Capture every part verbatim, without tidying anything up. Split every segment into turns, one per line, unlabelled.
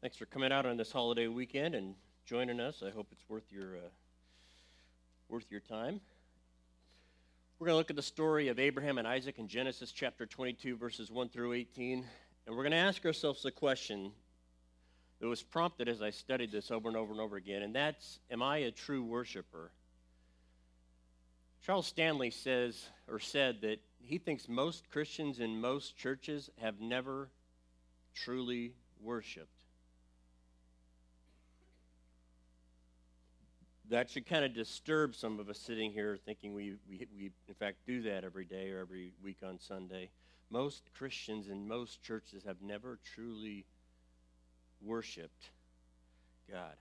Thanks for coming out on this holiday weekend and joining us. I hope it's worth your uh, worth your time. We're going to look at the story of Abraham and Isaac in Genesis chapter twenty-two, verses one through eighteen, and we're going to ask ourselves a question that was prompted as I studied this over and over and over again, and that's, am I a true worshiper? Charles Stanley says, or said, that he thinks most Christians in most churches have never truly worshiped. That should kind of disturb some of us sitting here thinking we, we, we, in fact, do that every day or every week on Sunday. Most Christians in most churches have never truly worshiped God.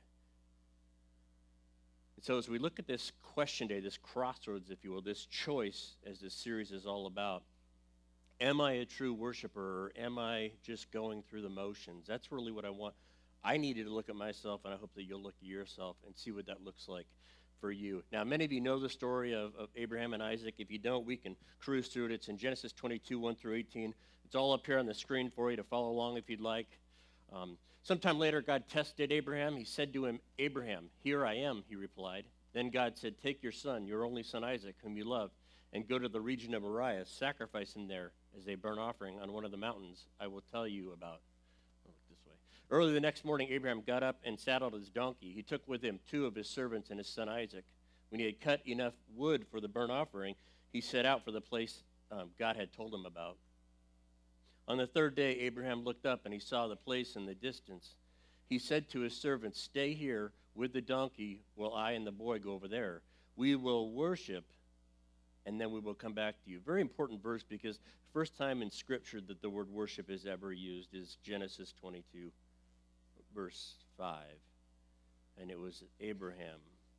And so as we look at this question day, this crossroads, if you will, this choice, as this series is all about, am I a true worshiper or am I just going through the motions? That's really what I want. I needed to look at myself, and I hope that you'll look at yourself and see what that looks like for you. Now, many of you know the story of, of Abraham and Isaac. If you don't, we can cruise through it. It's in Genesis twenty-two, one through eighteen. It's all up here on the screen for you to follow along if you'd like. Um, sometime later, God tested Abraham. He said to him, "Abraham, here I am," he replied. Then God said, "Take your son, your only son Isaac, whom you love, and go to the region of Moriah. Sacrifice him there as a burnt offering on one of the mountains I will tell you about." Early the next morning, Abraham got up and saddled his donkey. He took with him two of his servants and his son Isaac. When he had cut enough wood for the burnt offering, he set out for the place um, God had told him about. On the third day, Abraham looked up and he saw the place in the distance. He said to his servants, "Stay here with the donkey while I and the boy go over there. We will worship, and then we will come back to you." Very important verse, because the first time in Scripture that the word worship is ever used is Genesis twenty-two. Verse five, and it was Abraham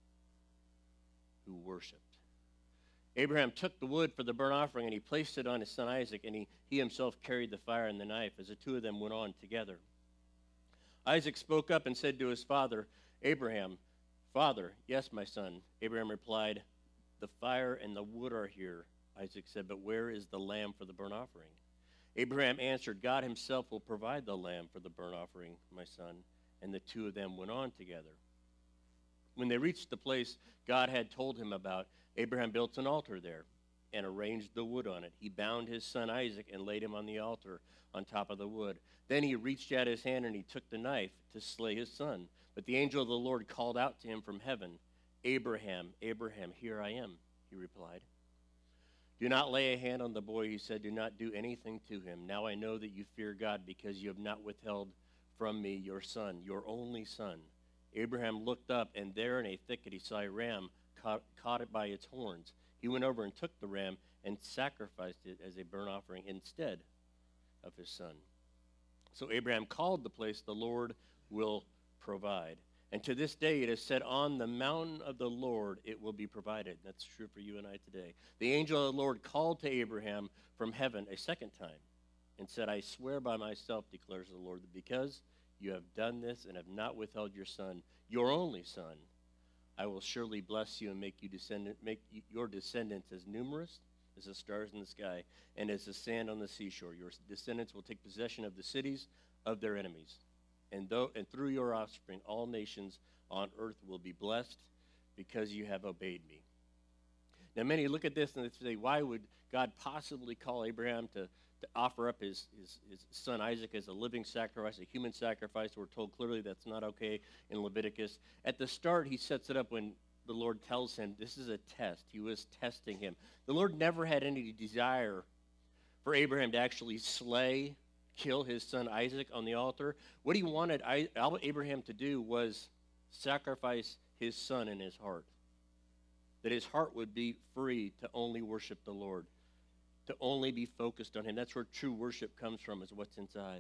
who worshiped. Abraham took the wood for the burnt offering, and he placed it on his son Isaac, and he, he himself carried the fire and the knife as the two of them went on together. Isaac spoke up and said to his father, "Abraham, Father." "Yes, my son." Abraham replied, "The fire and the wood are here." Isaac said, "But where is the lamb for the burnt offering?" Abraham answered, "God himself will provide the lamb for the burnt offering, my son." And the two of them went on together. When they reached the place God had told him about, Abraham built an altar there and arranged the wood on it. He bound his son Isaac and laid him on the altar on top of the wood. Then he reached out his hand and he took the knife to slay his son. But the angel of the Lord called out to him from heaven, "Abraham, Abraham, here I am," he replied. "Do not lay a hand on the boy," he said. "Do not do anything to him. Now I know that you fear God, because you have not withheld from me your son, your only son." Abraham looked up, and there in a thicket he saw a ram caught, caught it by its horns. He went over and took the ram and sacrificed it as a burnt offering instead of his son. So Abraham called the place, "The Lord will provide." And to this day it is said, "On the mountain of the Lord it will be provided." That's true for you and I today. The angel of the Lord called to Abraham from heaven a second time and said, "I swear by myself, declares the Lord, that because you have done this and have not withheld your son, your only son, I will surely bless you and make you descendant, make your descendants as numerous as the stars in the sky and as the sand on the seashore. Your descendants will take possession of the cities of their enemies. And, though, and through your offspring, all nations on earth will be blessed because you have obeyed me." Now, many look at this and they say, why would God possibly call Abraham to, to offer up his, his, his son Isaac as a living sacrifice, a human sacrifice? We're told clearly that's not okay in Leviticus. At the start, he sets it up when the Lord tells him this is a test. He was testing him. The Lord never had any desire for Abraham to actually slay kill his son Isaac on the altar. What he wanted Abraham to do was sacrifice his son in his heart, that his heart would be free to only worship the Lord, to only be focused on him. That's where true worship comes from, is what's inside.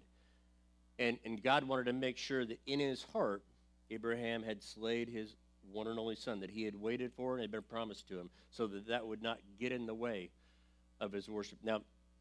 And, and God wanted to make sure that in his heart, Abraham had slayed his one and only son that he had waited for and had been promised to him, so that that would not get in the way of his worship. Now,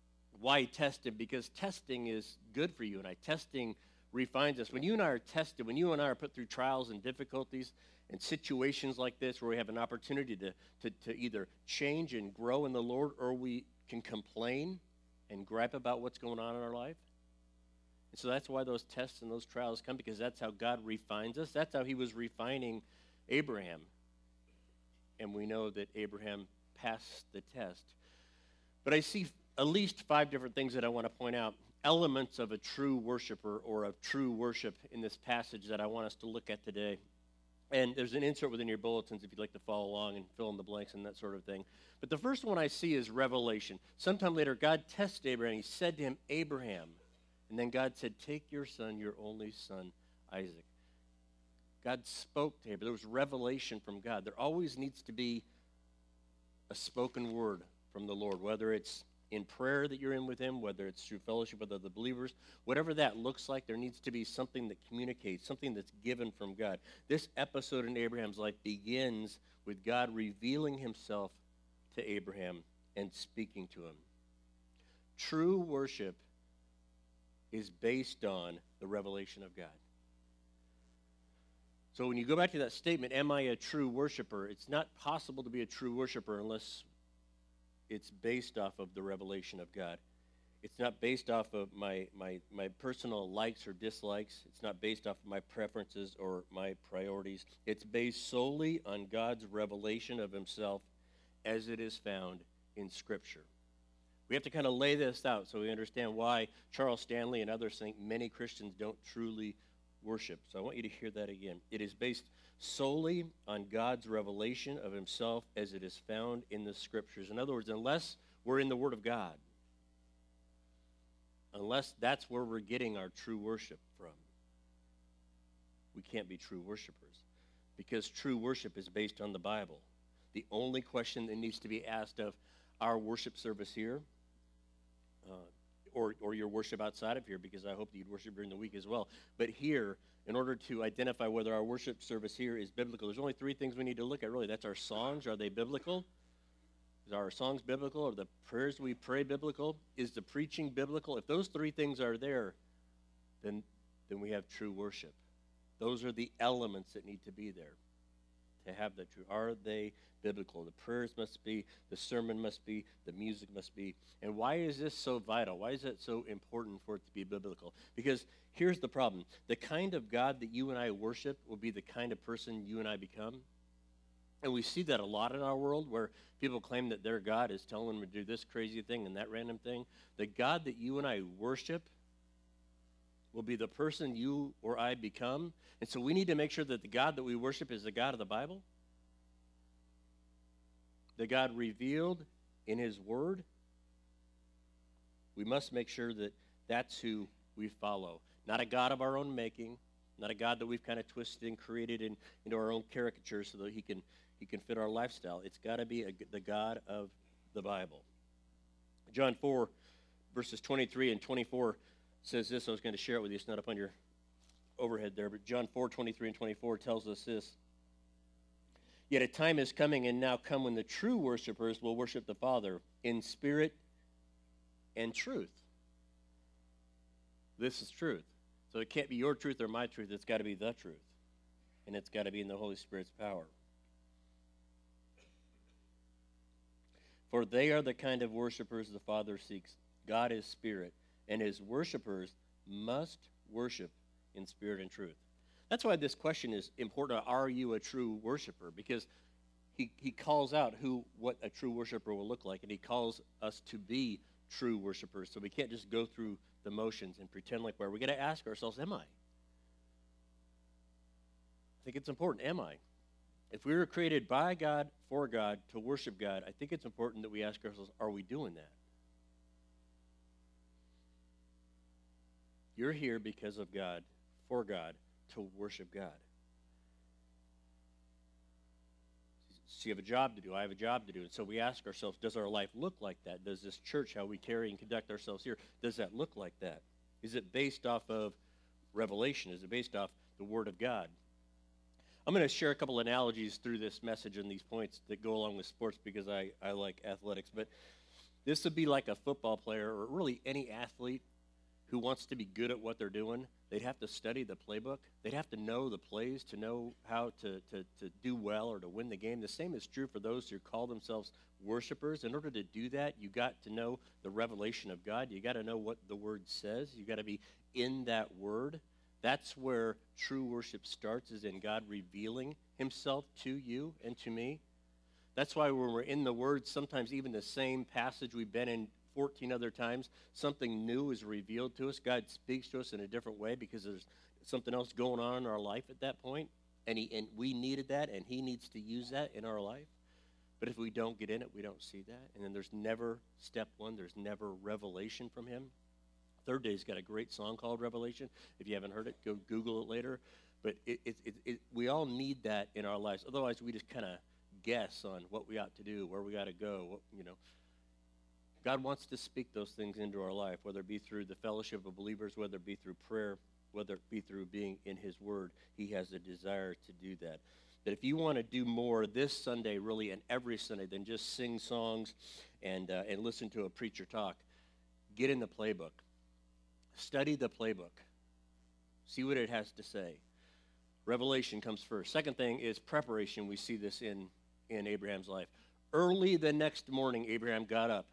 why tested? Because testing is good for you and I. Testing refines us. When you and I are tested, when you and I are put through trials and difficulties and situations like this where we have an opportunity to, to, to either change and grow in the Lord, or we can complain and gripe about what's going on in our life, And so that's why those tests and those trials come, because that's how God refines us. That's how he was refining Abraham. And we know that Abraham passed the test. But I see at least five different things that I want to point out, elements of a true worshiper or of true worship in this passage that I want us to look at today. And there's an insert within your bulletins if you'd like to follow along and fill in the blanks and that sort of thing. But the first one I see is revelation. Sometime later, God tested Abraham. He said to him, Abraham. And then God said, take your son, your only son, Isaac. God spoke to Abraham. There was revelation from God. There always needs to be a spoken word from the Lord, whether it's in prayer that you're in with him, whether it's through fellowship with other believers, whatever that looks like, there needs to be something that communicates, something that's given from God. This episode in Abraham's life begins with God revealing himself to Abraham and speaking to him. True worship is based on the revelation of God. So when you go back to that statement, am I a true worshiper? It's not possible to be a true worshiper unless it's based off of the revelation of God. It's not based off of my, my, my personal likes or dislikes. It's not based off of my preferences or my priorities. It's based solely on God's revelation of himself as it is found in Scripture. We have to kind of lay this out so we understand why Charles Stanley and others think many Christians don't truly worship. So I want you to hear that again. It is based solely on God's revelation of himself as it is found in the Scriptures. In other words, unless we're in the Word of God, unless that's where we're getting our true worship from, we can't be true worshipers, because true worship is based on the Bible. The only question that needs to be asked of our worship service here, uh, or, or your worship outside of here, because I hope that you'd worship during the week as well. But here, in order to identify whether our worship service here is biblical, there's only three things we need to look at, really. That's our songs. Are they biblical? Is our songs biblical? Are the prayers we pray biblical? Is the preaching biblical? If those three things are there, then, then we have true worship. Those are the elements that need to be there to have that true. Are they biblical? The prayers must be, the sermon must be, the music must be. And why is this so vital? Why is it so important for it to be biblical? Because here's the problem. The kind of God that you and I worship will be the kind of person you and I become. And we see that a lot in our world, where people claim that their God is telling them to do this crazy thing and that random thing. The God that you and I worship will be the person you or I become. And so we need to make sure that the God that we worship is the God of the Bible, the God revealed in his word. We must make sure that that's who we follow. Not a God of our own making, not a God that we've kind of twisted and created in, into our own caricature so that he can he can fit our lifestyle. It's got to be a, the God of the Bible. John four, verses twenty-three and twenty-four says this. I was going to share it with you. It's not up on your overhead there, but John four, twenty-three and twenty-four tells us this. Yet a time is coming and now come when the true worshipers will worship the Father in spirit and truth. This is truth. So it can't be your truth or my truth. It's got to be the truth. And it's got to be in the Holy Spirit's power. For they are the kind of worshipers the Father seeks. God is spirit, and his worshipers must worship in spirit and truth. That's why this question is important. Are you a true worshiper? Because he, he calls out who what a true worshiper will look like, and he calls us to be true worshipers. So we can't just go through the motions and pretend like we're. We got to ask ourselves, am I? I think it's important. Am I? If we were created by God, for God, to worship God, I think it's important that we ask ourselves, are we doing that? You're here because of God, for God, to worship God. So you have a job to do. I have a job to do. And so we ask ourselves, does our life look like that? Does this church, how we carry and conduct ourselves here, does that look like that? Is it based off of revelation? Is it based off the Word of God? I'm going to share a couple analogies through this message and these points that go along with sports because I, I like athletics. But this would be like a football player or really any athlete who wants to be good at what they're doing. They'd have to study the playbook. They'd have to know the plays to know how to, to, to do well or to win the game. The same is true for those who call themselves worshipers. In order to do that, you got to know the revelation of God. You got to know what the Word says. You got to be in that word. That's where true worship starts, is in God revealing himself to you and to me. That's why when we're in the word, sometimes even the same passage we've been in fourteen other times, something new is revealed to us. God speaks to us in a different way because there's something else going on in our life at that point, and he and we needed that, and he needs to use that in our life. But if we don't get in it, we don't see that. And then there's never, step one, there's never revelation from him. Third Day's got a great song called Revelation. If you haven't heard it, go Google it later. But it, it, it, it, we all need that in our lives. Otherwise, we just kind of guess on what we ought to do, where we got to go, what, you know. God wants to speak those things into our life, whether it be through the fellowship of believers, whether it be through prayer, whether it be through being in his word. He has a desire to do that. That if you want to do more this Sunday, really, and every Sunday, than just sing songs and uh, and listen to a preacher talk, get in the playbook. Study the playbook. See what it has to say. Revelation comes first. Second thing is preparation. We see this in, in Abraham's life. Early the next morning, Abraham got up.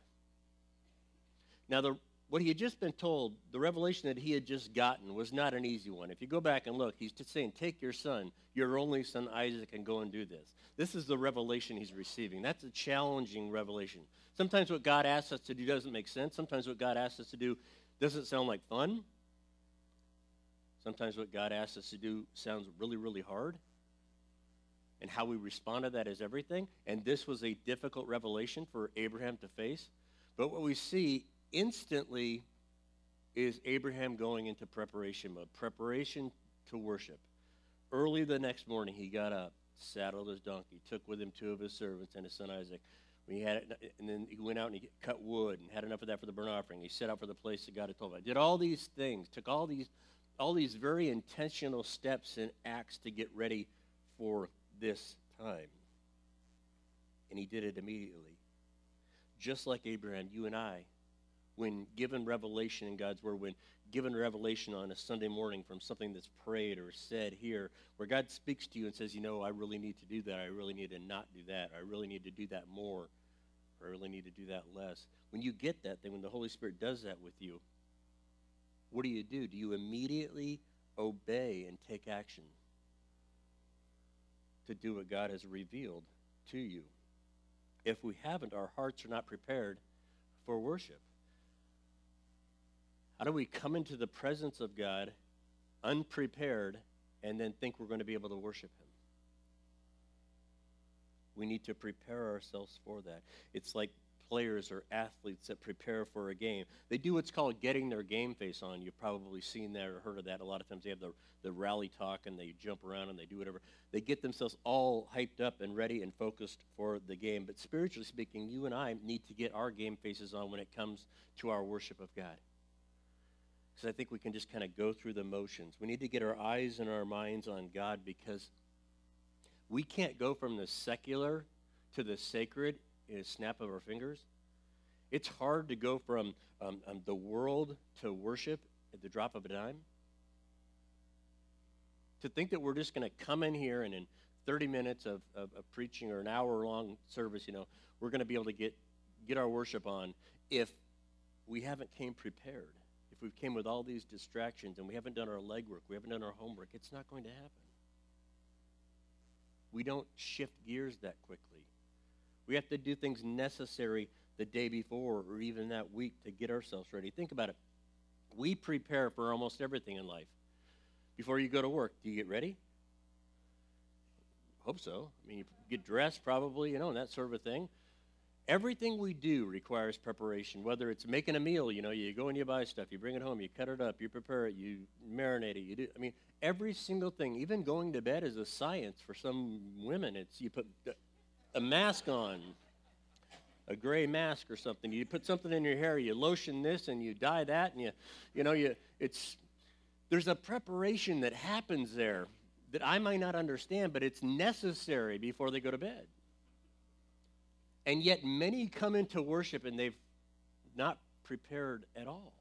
Now, the what he had just been told, the revelation that he had just gotten, was not an easy one. If you go back and look, he's just saying, take your son, your only son Isaac, and go and do this. This is the revelation he's receiving. That's a challenging revelation. Sometimes what God asks us to do doesn't make sense. Sometimes what God asks us to do doesn't sound like fun. Sometimes what God asks us to do sounds really, really hard. And how we respond to that is everything. And this was a difficult revelation for Abraham to face. But what we see instantly is Abraham going into preparation mode, preparation to worship. Early the next morning, he got up, saddled his donkey, took with him two of his servants and his son Isaac. When he had it, and then he went out and he cut wood and had enough of that for the burnt offering. He set out for the place that God had told him. Did all these things, took all these, all these very intentional steps and acts to get ready for this time. And he did it immediately. Just like Abraham, you and I, when given revelation in God's word, when given revelation on a Sunday morning from something that's prayed or said here, where God speaks to you and says, you know, I really need to do that. I really need to not do that. I really need to do that more. Or I really need to do that less. When you get that thing, when the Holy Spirit does that with you, what do you do? Do you immediately obey and take action to do what God has revealed to you? If we haven't, our hearts are not prepared for worship. How do we come into the presence of God unprepared and then think we're going to be able to worship him? We need to prepare ourselves for that. It's like players or athletes that prepare for a game. They do what's called getting their game face on. You've probably seen that or heard of that. A lot of times they have the, the rally talk and they jump around and they do whatever. They get themselves all hyped up and ready and focused for the game. But spiritually speaking, you and I need to get our game faces on when it comes to our worship of God. Because I think we can just kind of go through the motions. We need to get our eyes and our minds on God, because we can't go from the secular to the sacred in a snap of our fingers. It's hard to go from um, um, the world to worship at the drop of a dime. To think that we're just going to come in here and in thirty minutes of, of, of preaching or an hour-long service, you know, we're going to be able to get, get our worship on if we haven't came prepared. If we came with all these distractions and we haven't done our legwork, we haven't done our homework, it's not going to happen. We don't shift gears that quickly. We have to do things necessary the day before or even that week to get ourselves ready. Think about it. We prepare for almost everything in life. Before you go to work, do you get ready? Hope so. I mean, you get dressed probably, you know, and that sort of a thing. Everything we do requires preparation, whether it's making a meal, you know, you go and you buy stuff, you bring it home, you cut it up, you prepare it, you marinate it, you do, I mean, every single thing, even going to bed is a science for some women. It's, you put a mask on, a gray mask or something, you put something in your hair, you lotion this and you dye that, and you, you know, you, it's, there's a preparation that happens there that I might not understand, but it's necessary before they go to bed. And yet many come into worship and they've not prepared at all.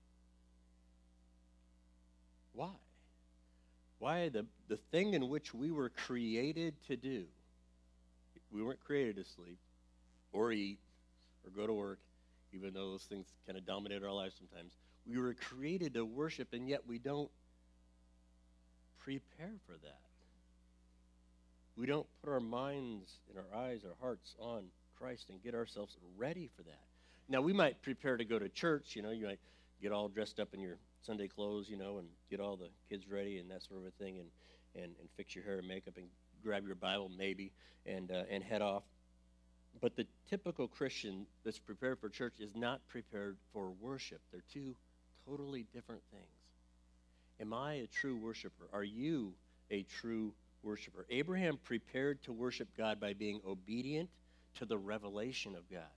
Why? Why? The, the thing in which we were created to do. We weren't created to sleep or eat or go to work, even though those things kind of dominate our lives sometimes. We were created to worship, and yet we don't prepare for that. We don't put our minds and our eyes, our hearts on Christ and get ourselves ready for that. Now, we might prepare to go to church. You know, you might get all dressed up in your Sunday clothes, you know, and get all the kids ready and that sort of a thing, and, and, and fix your hair and makeup and grab your Bible maybe and uh, and head off. But the typical Christian that's prepared for church is not prepared for worship. They're two totally different things. Am I a true worshiper? Are you a true worshiper? Abraham prepared to worship God by being obedient to the revelation of God.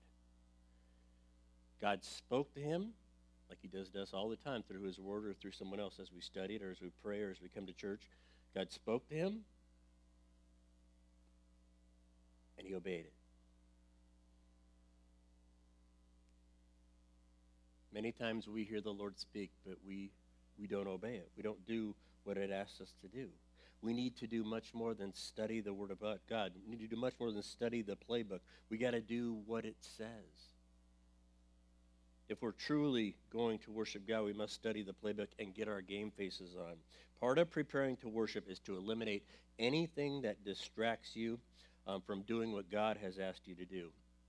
God spoke to him like he does to us all the time through his word or through someone else as we study it or as we pray or as we come to church. God spoke to him, and he obeyed it. Many times we hear the Lord speak, but we, we don't obey it. We don't do what it asks us to do. We need to do much more than study the Word of God. We need to do much more than study the playbook. We got to do what it says. If we're truly going to worship God, we must study the playbook and get our game faces on. Part of preparing to worship is to eliminate anything that distracts you um, from doing what God has asked you to do,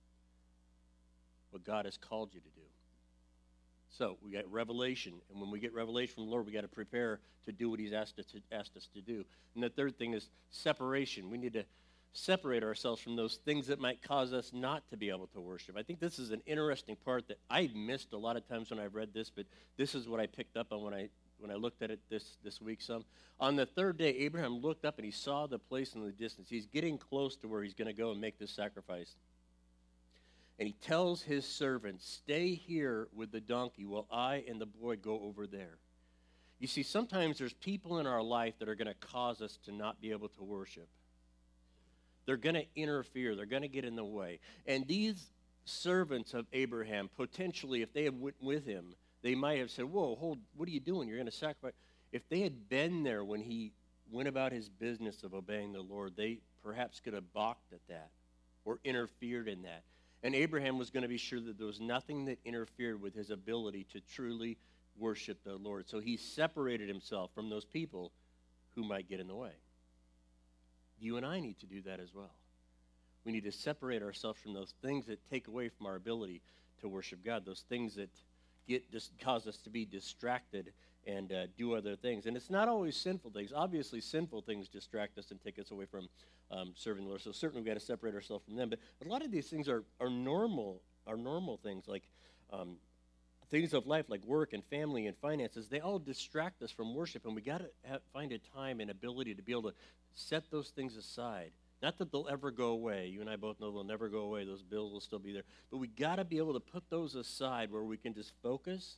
what God has called you to do. So we got revelation, and when we get revelation from the Lord, we got to prepare to do what he's asked us to, asked us to do. And the third thing is separation. We need to separate ourselves from those things that might cause us not to be able to worship. I think this is an interesting part that I missed a lot of times when I read this, but this is what I picked up on when I when I looked at it this, this week some. On the third day, Abraham looked up and he saw the place in the distance. He's getting close to where he's going to go and make this sacrifice. And he tells his servant, stay here with the donkey while I and the boy go over there. You see, sometimes there's people in our life that are going to cause us to not be able to worship. They're going to interfere. They're going to get in the way. And these servants of Abraham, potentially, if they had went with him, they might have said, whoa, hold, what are you doing? You're going to sacrifice. If they had been there when he went about his business of obeying the Lord, they perhaps could have balked at that or interfered in that. And Abraham was going to be sure that there was nothing that interfered with his ability to truly worship the Lord. So he separated himself from those people who might get in the way. You and I need to do that as well. We need to separate ourselves from those things that take away from our ability to worship God, those things that get dis- cause us to be distracted and uh, do other things. And it's not always sinful things. Obviously, sinful things distract us and take us away from um, serving the Lord. So certainly we've got to separate ourselves from them. But a lot of these things are, are normal, are normal things, like um, things of life, like work and family and finances. They all distract us from worship, and we got to find a time and ability to be able to set those things aside. Not that they'll ever go away. You and I both know they'll never go away. Those bills will still be there. But we got to be able to put those aside where we can just focus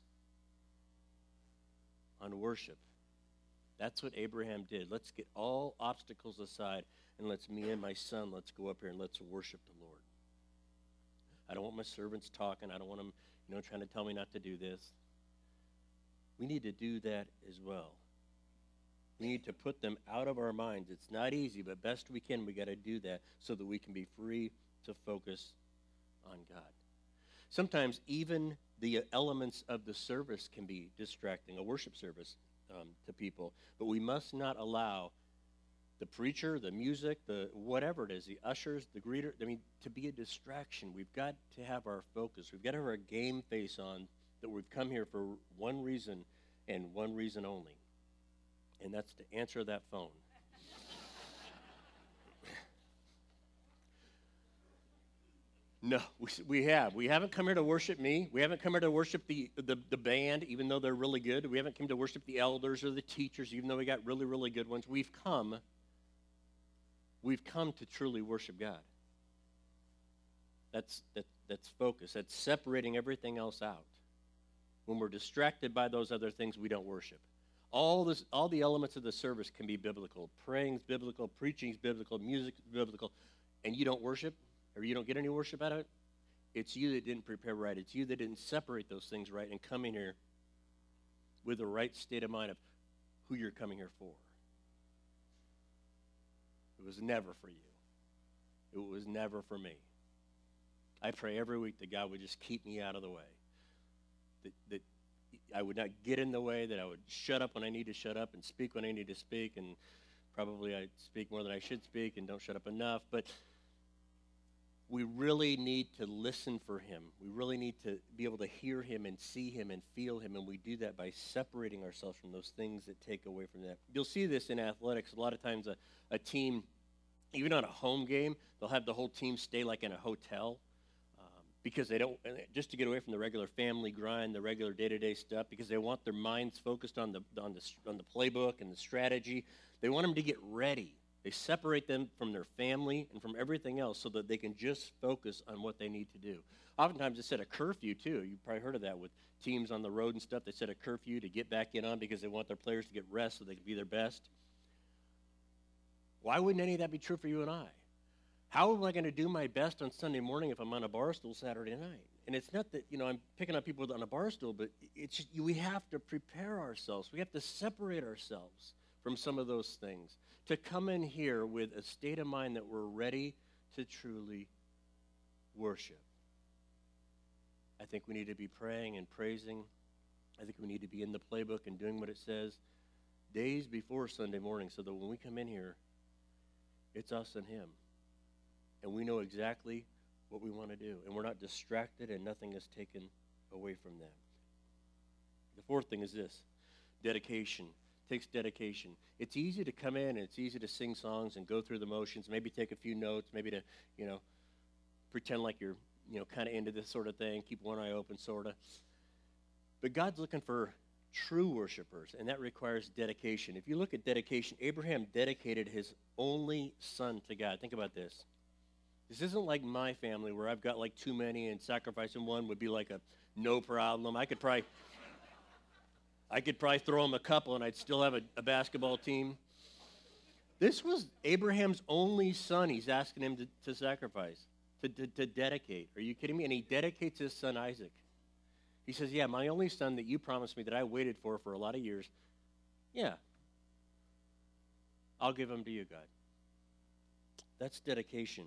on worship. That's what Abraham did. Let's get all obstacles aside, and let's, me and my son, let's go up here and let's worship the Lord. I don't want my servants talking. I don't want them, you know, trying to tell me not to do this. We need to do that as well. We need to put them out of our minds. It's not easy, but best we can, we got to do that so that we can be free to focus on God. Sometimes even the elements of the service can be distracting, a worship service um, to people, but we must not allow the preacher, the music, the whatever it is, the ushers, the greeter, I mean, to be a distraction. We've got to have our focus. We've got to have our game face on that we've come here for one reason and one reason only, and that's to answer that phone. No, we, we have. We haven't come here to worship me. We haven't come here to worship the, the, the band, even though they're really good. We haven't come to worship the elders or the teachers, even though we got really, really good ones. We've come, we've come to truly worship God. That's, that, that's focus. That's separating everything else out. When we're distracted by those other things, we don't worship. All this, all the elements of the service can be biblical. Praying's biblical, preaching's biblical, music's biblical, and you don't worship, or you don't get any worship out of it, it's you that didn't prepare right. It's you that didn't separate those things right and come in here with the right state of mind of who you're coming here for. It was never for you. It was never for me. I pray every week that God would just keep me out of the way. That, that I would not get in the way, that I would shut up when I need to shut up and speak when I need to speak, and probably I speak more than I should speak and don't shut up enough. But we really need to listen for him. We really need to be able to hear him and see him and feel him, and we do that by separating ourselves from those things that take away from that. You'll see this in athletics. A lot of times a, a team, even on a home game, they'll have the whole team stay like in a hotel um, because they don't, just to get away from the regular family grind, the regular day-to-day stuff, because they want their minds focused on the on the on the playbook and the strategy. They want them to get ready. They separate them from their family and from everything else so that they can just focus on what they need to do. Oftentimes, they set a curfew, too. You've probably heard of that with teams on the road and stuff. They set a curfew to get back in on because they want their players to get rest so they can be their best. Why wouldn't any of that be true for you and I? How am I going to do my best on Sunday morning if I'm on a bar stool Saturday night? And it's not that, you know, I'm picking on people on a bar stool, but it's just, we have to prepare ourselves. We have to separate ourselves from some of those things, to come in here with a state of mind that we're ready to truly worship. I think we need to be praying and praising. I think we need to be in the playbook and doing what it says days before Sunday morning, so that when we come in here, it's us and him. And we know exactly what we want to do. And we're not distracted, and nothing is taken away from that. The fourth thing is this: dedication. Takes dedication. It's easy to come in and it's easy to sing songs and go through the motions, maybe take a few notes, maybe to, you know, pretend like you're, you know, kind of into this sort of thing, keep one eye open, sort of. But God's looking for true worshipers, and that requires dedication. If you look at dedication, Abraham dedicated his only son to God. Think about this. This isn't like my family where I've got like too many and sacrificing one would be like a no problem. I could probably... I could probably throw him a couple and I'd still have a, a basketball team. This was Abraham's only son he's asking him to, to sacrifice, to, to, to dedicate. Are you kidding me? And he dedicates his son Isaac. He says, yeah, my only son that you promised me that I waited for for a lot of years, yeah, I'll give him to you, God. That's dedication.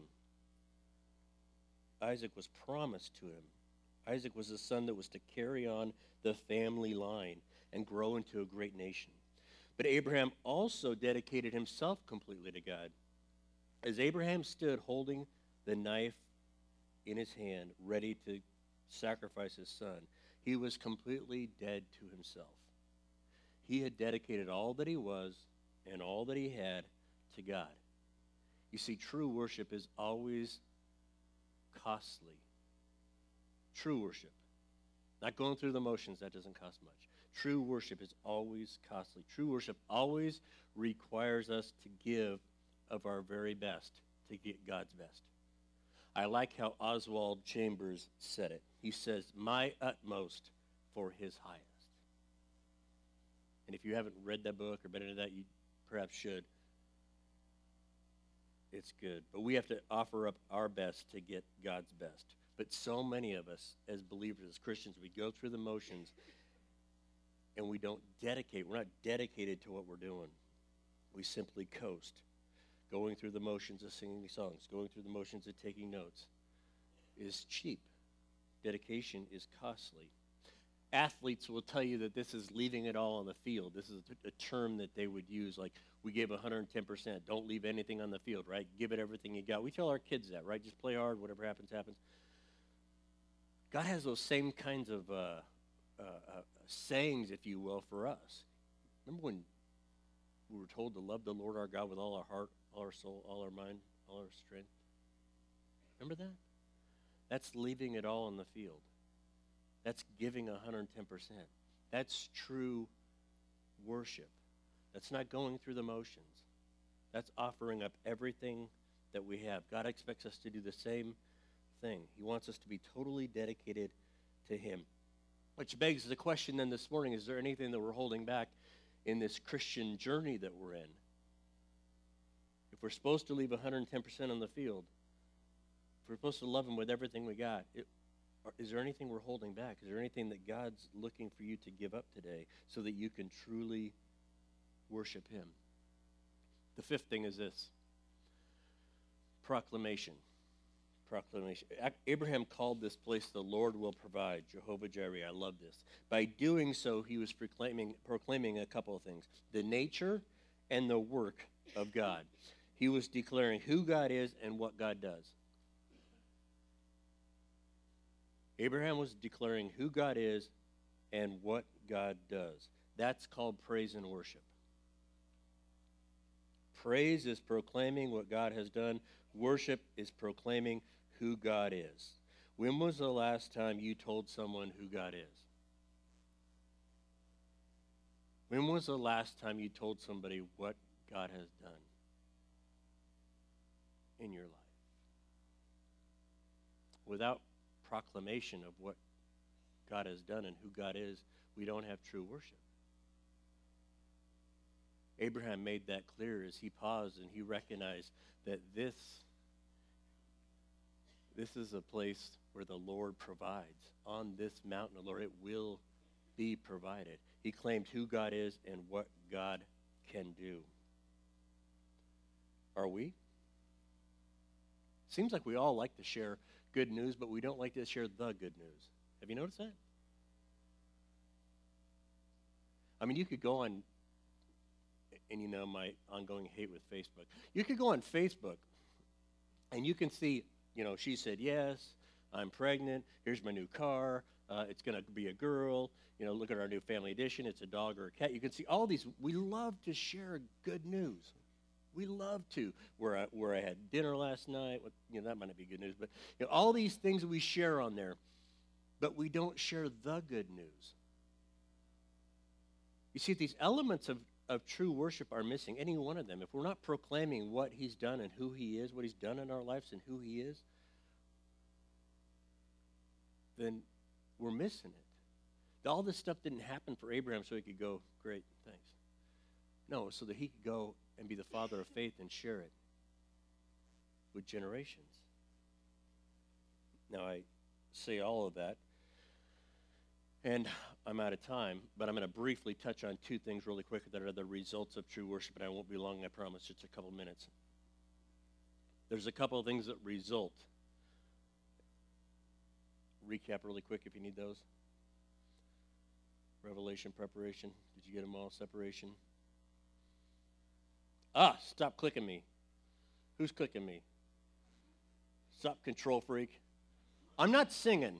Isaac was promised to him. Isaac was the son that was to carry on the family line and grow into a great nation. But Abraham also dedicated himself completely to God. As Abraham stood holding the knife in his hand, ready to sacrifice his son, he was completely dead to himself. He had dedicated all that he was and all that he had to God. You see, true worship is always costly. True worship. Not going through the motions, that doesn't cost much. True worship is always costly. True worship always requires us to give of our very best to get God's best. I like how Oswald Chambers said it. He says, my utmost for his highest. And if you haven't read that book or been into that, you perhaps should. It's good. But we have to offer up our best to get God's best. But so many of us as believers, as Christians, we go through the motions and we don't dedicate. We're not dedicated to what we're doing. We simply coast, going through the motions of singing songs, going through the motions of taking notes is cheap. Dedication is costly. Athletes will tell you that this is leaving it all on the field. This is a, a term that they would use, like we gave one hundred ten percent. Don't leave anything on the field, right? Give it everything you got. We tell our kids that, right? Just play hard. Whatever happens, happens. God has those same kinds of uh, uh, uh, sayings, if you will, for us. Remember when we were told to love the Lord our God with all our heart, all our soul, all our mind, all our strength? Remember that? That's leaving it all in the field. That's giving one hundred ten percent. That's true worship. That's not going through the motions. That's offering up everything that we have. God expects us to do the same thing. He wants us to be totally dedicated to him. Which begs the question then this morning, is there anything that we're holding back in this Christian journey that we're in? If we're supposed to leave one hundred ten percent on the field, if we're supposed to love him with everything we got, it, is there anything we're holding back? Is there anything that God's looking for you to give up today so that you can truly worship him? The fifth thing is this: proclamation. proclamation. Abraham called this place the Lord will provide, Jehovah Jireh. I love this. By doing so, he was proclaiming, proclaiming a couple of things: the nature and the work of God. He was declaring who God is and what God does. Abraham was declaring who God is and what God does. That's called praise and worship. Praise is proclaiming what God has done. Worship is proclaiming who God is. When was the last time you told someone who God is? When was the last time you told somebody what God has done in your life? Without proclamation of what God has done and who God is, we don't have true worship. Abraham made that clear as he paused and he recognized that this, this is a place where the Lord provides. On this mountain, Lord, it will be provided. He claimed who God is and what God can do. Are we? Seems like we all like to share good news, but we don't like to share the good news. Have you noticed that? I mean, you could go on, and you know my ongoing hate with Facebook. You could go on Facebook, and you can see, you know, she said, yes, I'm pregnant. Here's my new car. Uh, it's going to be a girl. You know, look at our new family edition. It's a dog or a cat. You can see all these. We love to share good news. We love to. Where I, where I had dinner last night. What, you know, that might not be good news. But you know, all these things we share on there, but we don't share the good news. You see, these elements of, of true worship are missing, any one of them. If we're not proclaiming what he's done and who he is, what he's done in our lives and who he is, then we're missing it. All this stuff didn't happen for Abraham so he could go, great, thanks. No, so that he could go and be the father of faith and share it with generations. Now, I say all of that, and I'm out of time, but I'm going to briefly touch on two things really quick that are the results of true worship, and I won't be long, I promise, just a couple minutes. There's a couple of things that result. Recap really quick if you need those. Revelation, preparation. Did you get them all? Separation. Ah, stop clicking me. Who's clicking me? Stop, control freak. I'm not singing.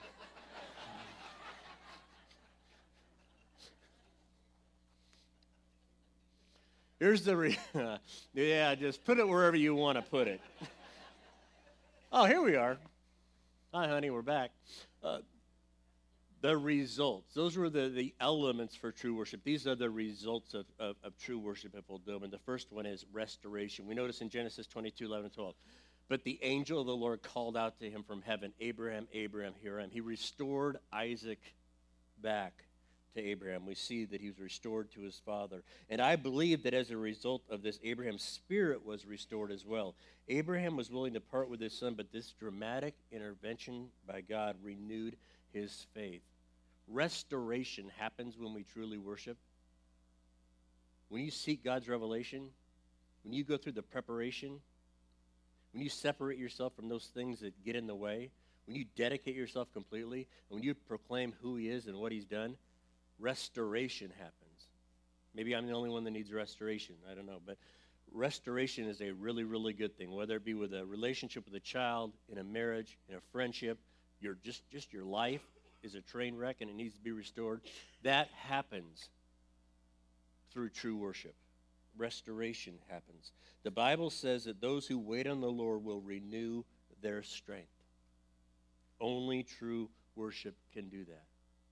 Here's the, re- yeah, just put it wherever you want to put it. Oh, here we are. Hi, honey, we're back. Uh, the results. Those were the, the elements for true worship. These are the results of, of, of true worship at Full Dome. And the first one is restoration. We notice in Genesis twenty-two, eleven, and twelve. But the angel of the Lord called out to him from heaven, Abraham, Abraham, here I am. He restored Isaac back to Abraham. We see that he was restored to his father. And I believe that as a result of this, Abraham's spirit was restored as well. Abraham was willing to part with his son, but this dramatic intervention by God renewed his faith. Restoration happens when we truly worship. When you seek God's revelation, when you go through the preparation, when you separate yourself from those things that get in the way, when you dedicate yourself completely, and when you proclaim who he is and what he's done, restoration happens. Maybe I'm the only one that needs restoration. I don't know. But restoration is a really, really good thing, whether it be with a relationship with a child, in a marriage, in a friendship, your just, just your life is a train wreck and it needs to be restored. That happens through true worship. Restoration happens. The Bible says that those who wait on the Lord will renew their strength. Only true worship can do that.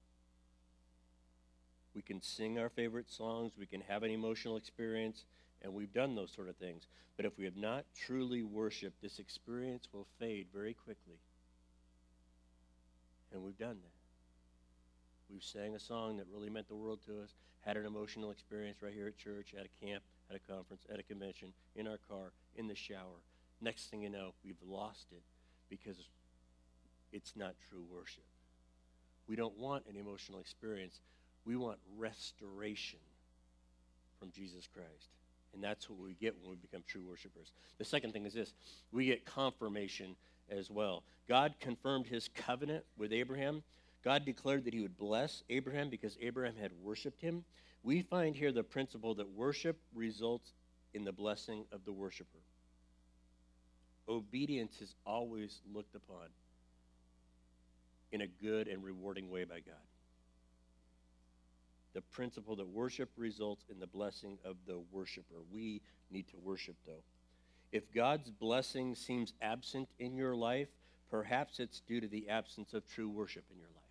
We can sing our favorite songs, we can have an emotional experience, and we've done those sort of things. But if we have not truly worshiped, this experience will fade very quickly. And we've done that. We've sang a song that really meant the world to us, had an emotional experience right here at church, at a camp, at a conference, at a convention, in our car, in the shower. Next thing you know, we've lost it because it's not true worship. We don't want an emotional experience. We want restoration from Jesus Christ. And that's what we get when we become true worshipers. The second thing is this. We get confirmation as well. God confirmed his covenant with Abraham. God declared that he would bless Abraham because Abraham had worshiped him. We find here the principle that worship results in the blessing of the worshiper. Obedience is always looked upon in a good and rewarding way by God. The principle that worship results in the blessing of the worshiper. We need to worship, though. If God's blessing seems absent in your life, perhaps it's due to the absence of true worship in your life.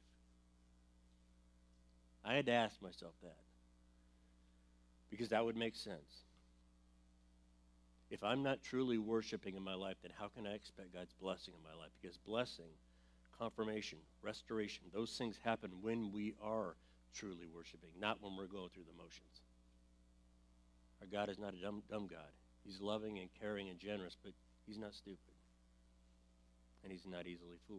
I had to ask myself that, because that would make sense. If I'm not truly worshiping in my life, then how can I expect God's blessing in my life? Because blessing, confirmation, restoration, those things happen when we are truly worshiping, not when we're going through the motions. Our God is not a dumb, dumb God. He's loving and caring and generous, but he's not stupid. And he's not easily fooled.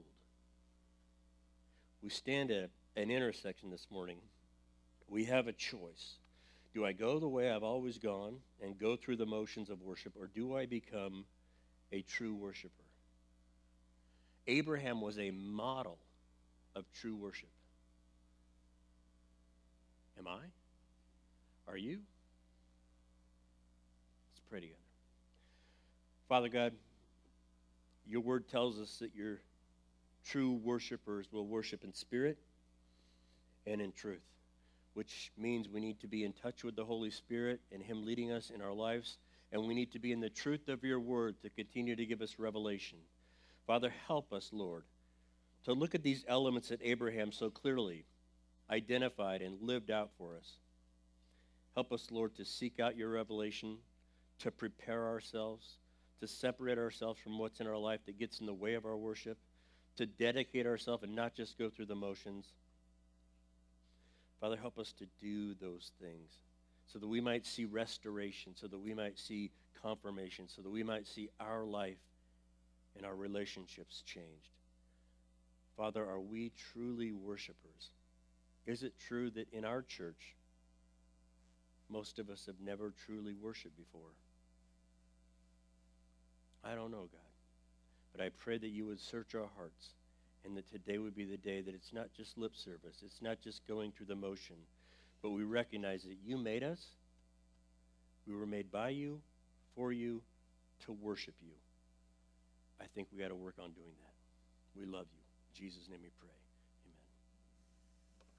We stand at an intersection this morning. We have a choice. Do I go the way I've always gone and go through the motions of worship, or do I become a true worshiper? Abraham was a model of true worship. Am I? Are you? Let's pray together. Father God, your word tells us that your true worshipers will worship in spirit and in truth, which means we need to be in touch with the Holy Spirit and him leading us in our lives, and we need to be in the truth of your word to continue to give us revelation. Father, help us, Lord, to look at these elements that Abraham so clearly identified and lived out for us. Help us, Lord, to seek out your revelation, to prepare ourselves, to separate ourselves from what's in our life that gets in the way of our worship, to dedicate ourselves and not just go through the motions. Father, help us to do those things so that we might see restoration, so that we might see confirmation, so that we might see our life and our relationships changed. Father, are we truly worshipers? Is it true that in our church, most of us have never truly worshiped before? I don't know, God. But I pray that you would search our hearts, and that today would be the day that it's not just lip service, it's not just going through the motion, but we recognize that you made us, we were made by you, for you, to worship you. I think we got to work on doing that. We love you. In Jesus' name we pray.